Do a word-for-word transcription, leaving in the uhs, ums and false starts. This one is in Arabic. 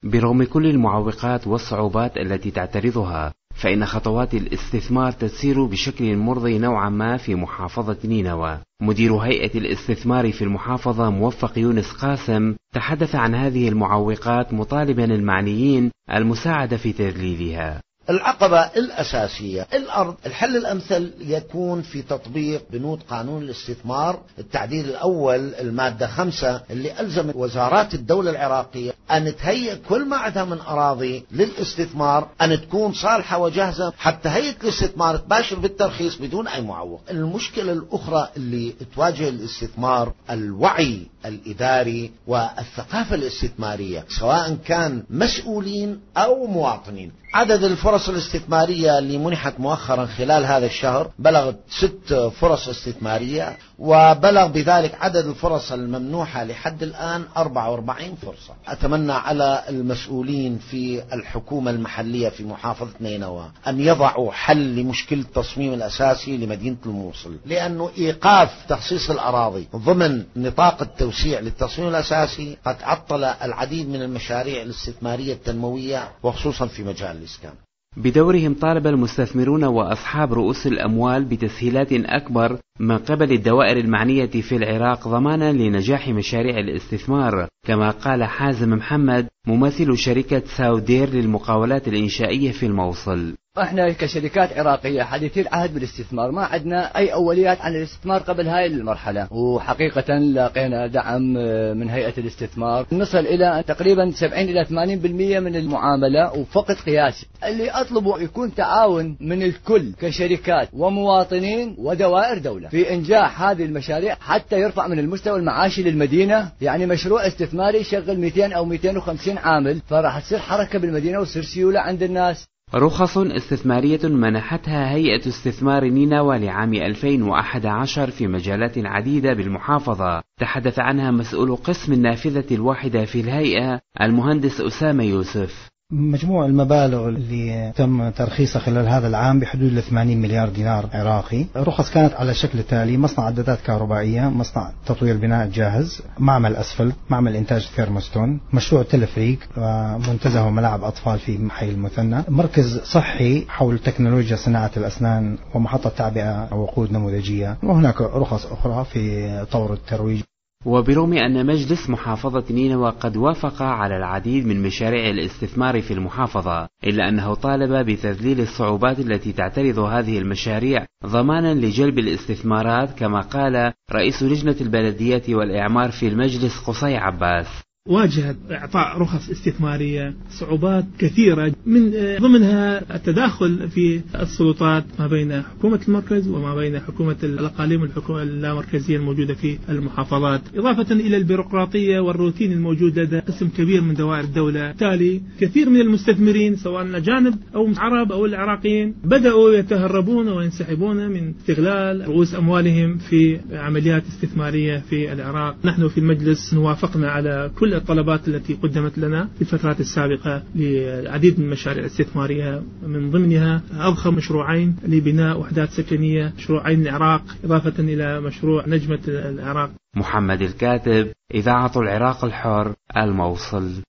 برغم كل المعوقات والصعوبات التي تعترضها، فإن خطوات الاستثمار تسير بشكل مرضي نوعا ما في محافظة نينوى. مدير هيئة الاستثمار في المحافظة موفق يونس قاسم تحدث عن هذه المعوقات مطالبا المعنيين المساعدة في تذليلها. العقبة الأساسية الأرض. الحل الأمثل يكون في تطبيق بنود قانون الاستثمار. التعديل الأول المادة خمسة اللي ألزم وزارات الدولة العراقية أن تهيئ كل ما عندها من أراضي للاستثمار أن تكون صالحة وجاهزة حتى هيئة الاستثمار تباشر بالترخيص بدون أي معوق. المشكلة الأخرى اللي تواجه الاستثمار الوعي الإداري والثقافة الاستثمارية، سواء كان مسؤولين أو مواطنين. عدد الفرص الاستثمارية اللي منحت مؤخرا خلال هذا الشهر بلغت ست فرص استثمارية، وبلغ بذلك عدد الفرص الممنوحة لحد الآن أربعة وأربعين فرصة. أتمنى على المسؤولين في الحكومة المحلية في محافظة نينوى أن يضعوا حل لمشكلة التصميم الأساسي لمدينة الموصل، لأنه إيقاف تخصيص الأراضي ضمن نطاق التوسيع للتصميم الأساسي قد عطل العديد من المشاريع الاستثمارية التنموية وخصوصا في مجال الإسكان. بدورهم طالب المستثمرون وأصحاب رؤوس الأموال بتسهيلات أكبر من قبل الدوائر المعنية في العراق ضمانا لنجاح مشاريع الاستثمار، كما قال حازم محمد ممثل شركة ساودير للمقاولات الإنشائية في الموصل. احنا كشركات عراقية حديثي العهد بالاستثمار ما عندنا اي اوليات عن الاستثمار قبل هاي المرحلة، وحقيقة لاقينا دعم من هيئة الاستثمار نصل الى تقريبا سبعين الى ثمانين بالمئة من المعاملة وفقد قياسي. اللي اطلبه يكون تعاون من الكل كشركات ومواطنين ودوائر دولة في انجاح هذه المشاريع حتى يرفع من المستوى المعاشي للمدينة. يعني مشروع استثماري يشغل مئتين او مئتين وخمسين عامل، فراح تصير حركة بالمدينة وتصير سيولة عند الناس. رخص استثمارية منحتها هيئة استثمار نينوى لعام ألفين وأحد عشر في مجالات عديدة بالمحافظة تحدث عنها مسؤول قسم النافذة الواحدة في الهيئة المهندس أسامة يوسف. مجموع المبالغ اللي تم ترخيصها خلال هذا العام بحدود ثمانين مليار دينار عراقي. رخص كانت على الشكل التالي: مصنع عدادات كهربائية، مصنع تطوير بناء جاهز، معمل أسفلت، معمل إنتاج ثيرموستون، مشروع تلفريك، منتزه وملاعب أطفال في حي المثنى، مركز صحي حول تكنولوجيا صناعة الأسنان، ومحطة تعبئة ووقود نموذجية، وهناك رخص أخرى في طور الترويج. وبرغم أن مجلس محافظة نينوى قد وافق على العديد من مشاريع الاستثمار في المحافظة، إلا أنه طالب بتذليل الصعوبات التي تعترض هذه المشاريع ضمانا لجلب الاستثمارات، كما قال رئيس لجنة البلديات والإعمار في المجلس قصي عباس. واجهت إعطاء رخص استثمارية صعوبات كثيرة، من ضمنها التداخل في السلطات ما بين حكومة المركز وما بين حكومة الأقاليم والحكومة اللامركزية الموجودة في المحافظات، إضافة إلى البيروقراطية والروتين الموجود لدى قسم كبير من دوائر الدولة. بالتالي كثير من المستثمرين سواء الأجانب أو العرب أو العراقيين بدأوا يتهربون وينسحبون من استغلال رؤوس أموالهم في عمليات استثمارية في العراق. نحن في المجلس وافقنا على كل الطلبات التي قدمت لنا في الفترات السابقة للعديد من المشاريع الاستثمارية، من ضمنها أضخم مشروعين لبناء وحدات سكنية، مشروعين العراق إضافة إلى مشروع نجمة العراق. محمد الكاتب، إذاعة العراق الحر، الموصل.